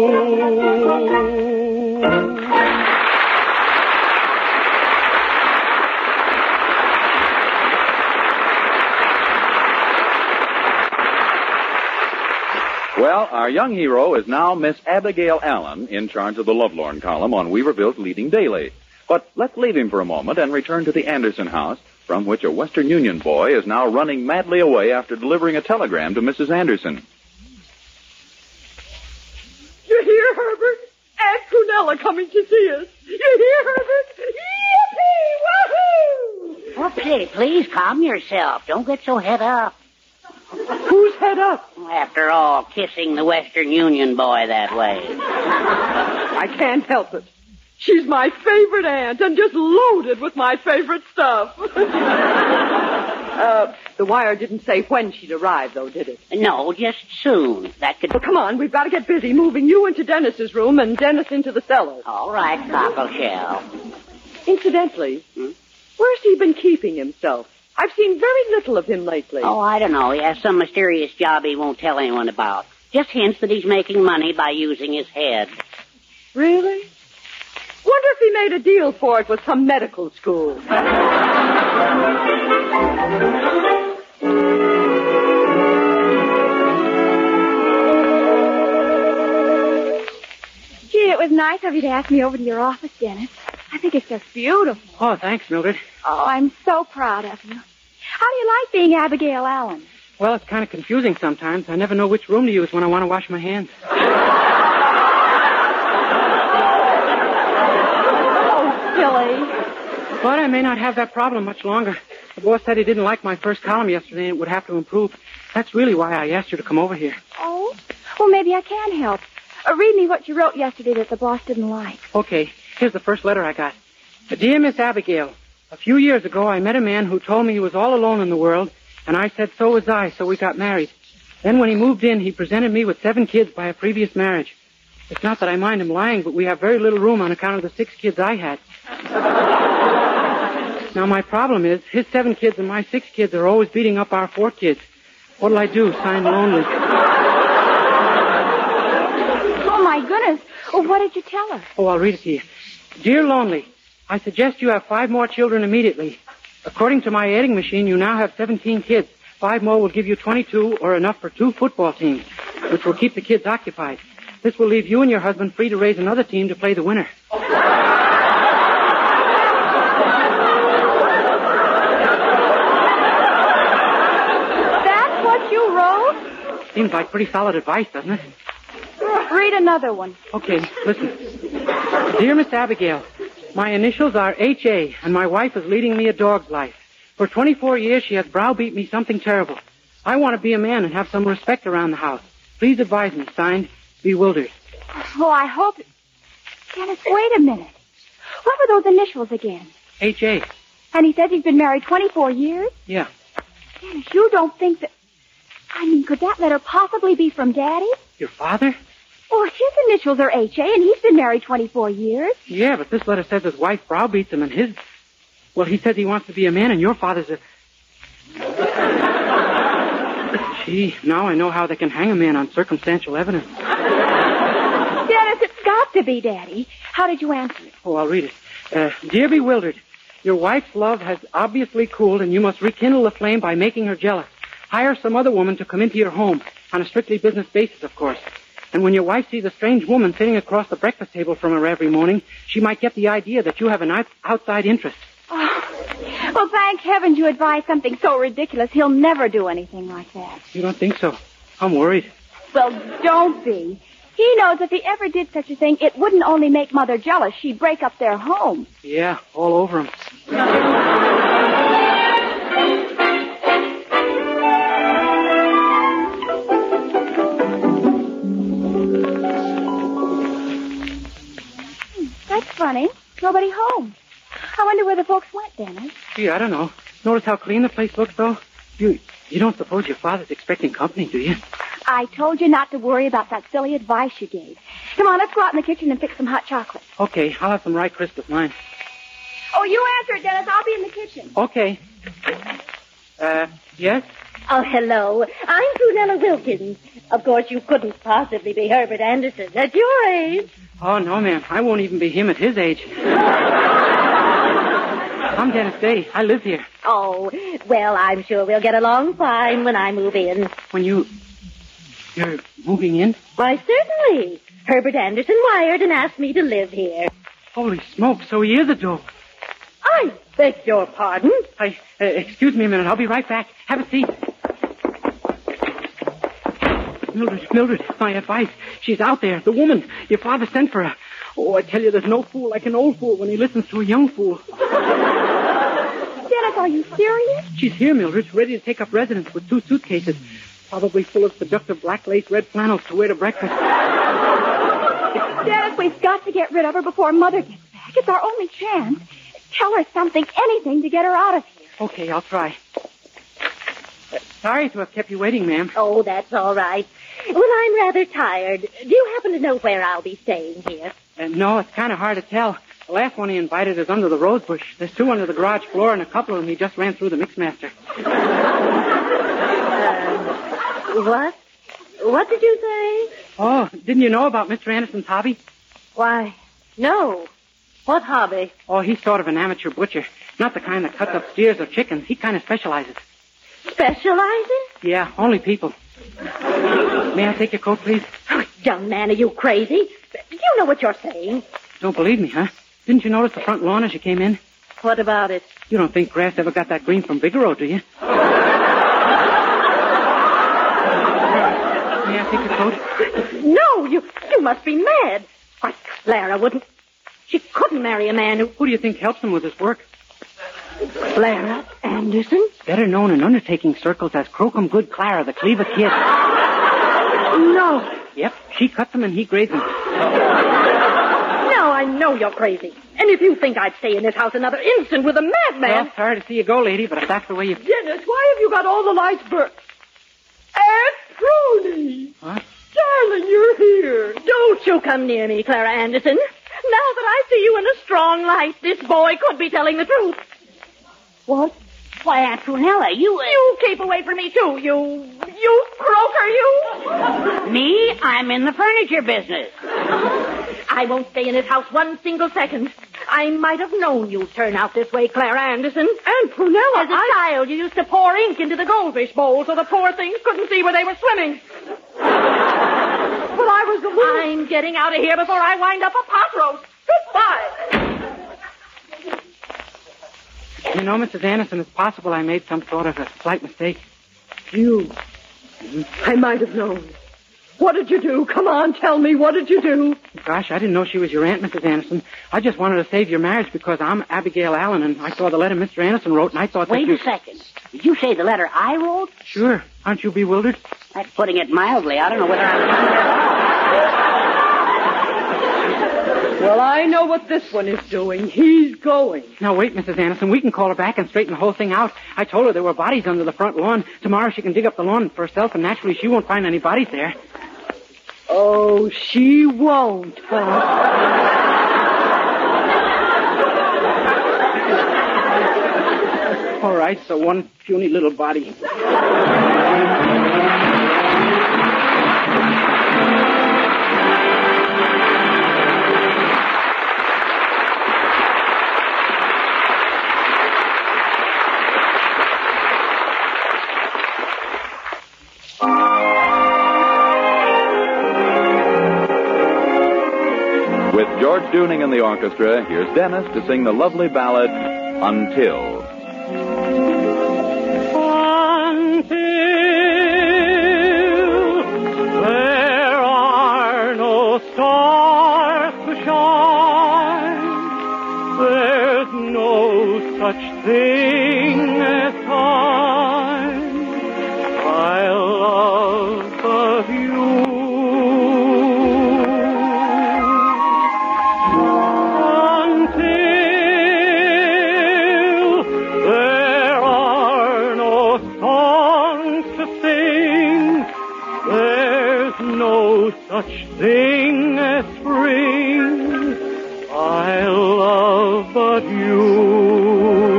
Well, our young hero is now Miss Abigail Allen, in charge of the Lovelorn column on Weaverville's leading daily. But let's leave him for a moment and return to the Anderson house, from which a Western Union boy is now running madly away after delivering a telegram to Missus Anderson. You hear, Herbert? Aunt Prunella coming to see us. You hear, Herbert? Yippee! Woohoo! Oh, Pity, please calm yourself. Don't get so head up. Who's head up? After all, kissing the Western Union boy that way. I can't help it. She's my favorite aunt and just loaded with my favorite stuff. uh, the wire didn't say when she'd arrive, though, did it? No, just soon. That could... Well, come on, we've got to get busy moving you into Dennis's room and Dennis into the cellar. All right, Cockleshell. Incidentally, hmm? where's he been keeping himself? I've seen very little of him lately. Oh, I don't know. He has some mysterious job he won't tell anyone about. Just hints that he's making money by using his head. Really? Wonder if he made a deal for it with some medical school. Gee, it was nice of you to ask me over to your office, Dennis. I think it's just beautiful. Oh, thanks, Mildred. Oh, I'm so proud of you. How do you like being Abigail Allen? Well, it's kind of confusing sometimes. I never know which room to use when I want to wash my hands. Oh, silly. But I may not have that problem much longer. The boss said he didn't like my first column yesterday and it would have to improve. That's really why I asked you to come over here. Oh? Well, maybe I can help. Uh, read me what you wrote yesterday that the boss didn't like. Okay. Here's the first letter I got. Dear Miss Abigail, a few years ago I met a man who told me he was all alone in the world, and I said so was I, so we got married. Then when he moved in, he presented me with seven kids by a previous marriage. It's not that I mind him lying, but we have very little room on account of the six kids I had. Now my problem is, his seven kids and my six kids are always beating up our four kids. What'll I do? Sign lonely. Oh, my goodness. Well, what did you tell her? Oh, I'll read it to you. Dear Lonely, I suggest you have five more children immediately. According to my adding machine, you now have seventeen kids. Five more will give you twenty-two, or enough for two football teams, which will keep the kids occupied. This will leave you and your husband free to raise another team to play the winner. That's what you wrote? Seems like pretty solid advice, doesn't it? Read another one. Okay, listen. Dear Miss Abigail, my initials are H A, and my wife is leading me a dog's life. For twenty-four years, she has browbeat me something terrible. I want to be a man and have some respect around the house. Please advise me. Signed, Bewildered. Oh, I hope... Dennis, wait a minute. What were those initials again? H A. And he says he's been married twenty-four years? Yeah. Dennis, you don't think that... I mean, could that letter possibly be from Daddy? Your father? Well, his initials are H A, and he's been married twenty-four years. Yeah, but this letter says his wife browbeats him, and his... Well, he says he wants to be a man, and your father's a... Gee, now I know how they can hang a man on circumstantial evidence. Dennis, it's got to be Daddy. How did you answer it? Oh, I'll read it. Uh, Dear Bewildered, your wife's love has obviously cooled, and you must rekindle the flame by making her jealous. Hire some other woman to come into your home, on a strictly business basis, of course. And when your wife sees a strange woman sitting across the breakfast table from her every morning, she might get the idea that you have an out- outside interest. Oh. Well, thank heavens you advised something so ridiculous. He'll never do anything like that. You don't think so? I'm worried. Well, don't be. He knows if he ever did such a thing, it wouldn't only make Mother jealous, she'd break up their home. Yeah, all over him. That's funny. Nobody home. I wonder where the folks went, Dennis. Gee, I don't know. Notice how clean the place looks, though? You you don't suppose your father's expecting company, do you? I told you not to worry about that silly advice you gave. Come on, let's go out in the kitchen and fix some hot chocolate. Okay, I'll have some rye crisp with mine. Oh, you answer it, Dennis. I'll be in the kitchen. Okay. Uh, yes? Oh, hello. I'm Prunella Wilkins. Of course, you couldn't possibly be Herbert Anderson at your age. Oh, no, ma'am. I won't even be him at his age. I'm Dennis Day. I live here. Oh, well, I'm sure we'll get along fine when I move in. When you... You're moving in? Why, certainly. Herbert Anderson wired and asked me to live here. Holy smoke, so he is a dope. I beg your pardon? I, uh, excuse me a minute. I'll be right back. Have a seat. Mildred, Mildred, my advice. She's out there, the woman. Your father sent for her. Oh, I tell you, there's no fool like an old fool when he listens to a young fool. Dennis, are you serious? She's here, Mildred, ready to take up residence with two suitcases. Probably full of seductive black lace red flannels to wear to breakfast. Dennis, we've got to get rid of her before Mother gets back. It's our only chance. Tell her something, anything, to get her out of here. Okay, I'll try. Uh, sorry to have kept you waiting, ma'am. Oh, that's all right. Well, I'm rather tired. Do you happen to know where I'll be staying here? Uh, no, it's kind of hard to tell. The last one he invited is under the rose bush. There's two under the garage floor, and a couple of them he just ran through the mixmaster. Uh, what? What did you say? Oh, didn't you know about Mister Anderson's hobby? Why, no. What hobby? Oh, he's sort of an amateur butcher. Not the kind that cuts up steers or chickens. He kind of specializes. Specializes? Yeah, only people. May I take your coat, please? Oh, young man, are you crazy? Do you know what you're saying? Don't believe me, huh? Didn't you notice the front lawn as you came in? What about it? You don't think grass ever got that green from Figaro, do you? May I take your coat? No, you you must be mad. Why, Clara wouldn't... She couldn't marry a man who... Who do you think helps him with his work? Clara Anderson? Better known in undertaking circles as Crocum Good Clara, the Cleaver Kid. No. Yep, she cuts them and he grades them. Now I know you're crazy. And if you think I'd stay in this house another instant with a madman... Well, sorry to see you go, lady, but if that's the way you... Dennis, why have you got all the lights burnt? Aunt Prudy! Huh? Darling, you're here. Don't you come near me, Clara Anderson. Now that I see you in a strong light, this boy could be telling the truth. What? Why, Aunt Prunella, you... Uh... You keep away from me, too, you... You croaker, you! Me? I'm in the furniture business. I won't stay in this house one single second. I might have known you'd turn out this way, Clara Anderson. Aunt Prunella, As a I... child, you used to pour ink into the goldfish bowl so the poor things couldn't see where they were swimming. But I was the little... I'm getting out of here before I wind up a pot roast. Goodbye. You know, Missus Anderson, it's possible I made some sort of a slight mistake. You... I might have known. What did you do? Come on, tell me, what did you do? Gosh, I didn't know she was your aunt, Missus Anderson. I just wanted to save your marriage because I'm Abigail Allen, and I saw the letter Mister Anderson wrote, and I thought Wait that you... a second. Did you say the letter I wrote? Sure. Aren't you bewildered? That's putting it mildly. I don't know whether I'm... Well, I know what this one is doing. He's going. Now, wait, Missus Anderson. We can call her back and straighten the whole thing out. I told her there were bodies under the front lawn. Tomorrow she can dig up the lawn for herself, and naturally she won't find any bodies there. Oh, she won't, huh? All right, so one puny little body. With George Dooning in the orchestra, here's Dennis to sing the lovely ballad, Until. Until there are no no such thing as spring I love but you.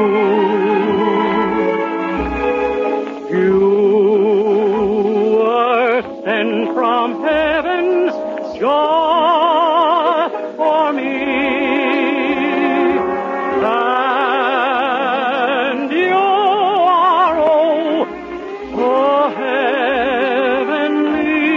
You were sent from heaven just for me, and you are oh so heavenly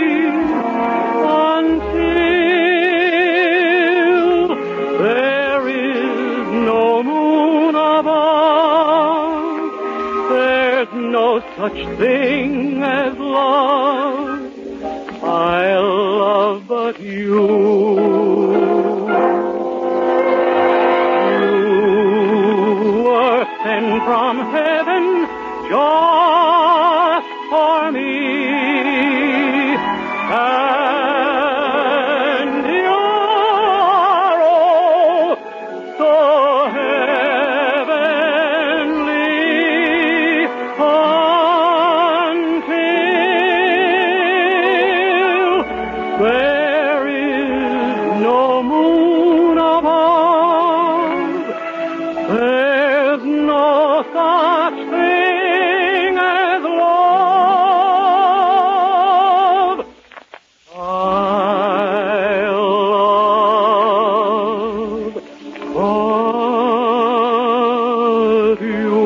until there is no moon above. There's no such thing as love I'll love but you. You were sent from heaven just for me, and you are oh so heavenly until there is no moon above. There's no such thing as love. I love but you.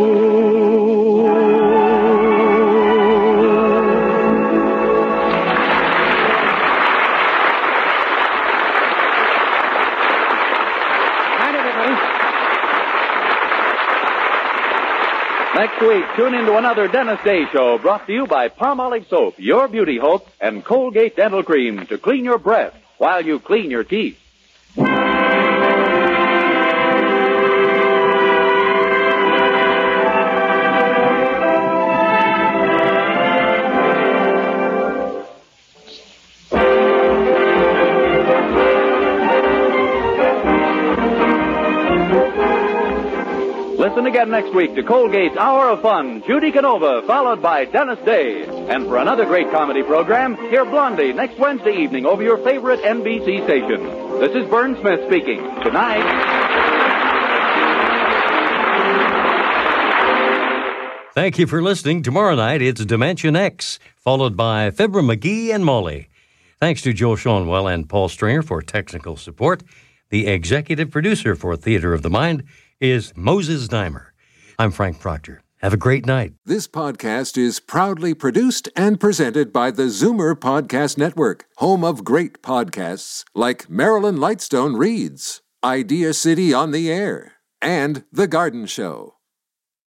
Next week, tune into another Dennis Day Show brought to you by Palmolive Soap, your beauty hope, and Colgate Dental Cream to clean your breath while you clean your teeth. Listen again next week to Colgate's Hour of Fun, Judy Canova, followed by Dennis Day. And for another great comedy program, hear Blondie next Wednesday evening over your favorite N B C station. This is Vern Smith speaking. Good night. Thank you for listening. Tomorrow night, it's Dimension X, followed by Fibber McGee and Molly. Thanks to Joe Schoenwell and Paul Stringer for technical support. The executive producer for Theater of the Mind is Moses Dimer. I'm Frank Proctor. Have a great night. This podcast is proudly produced and presented by the Zoomer Podcast Network, home of great podcasts like Marilyn Lightstone Reads, Idea City on the Air, and The Garden Show.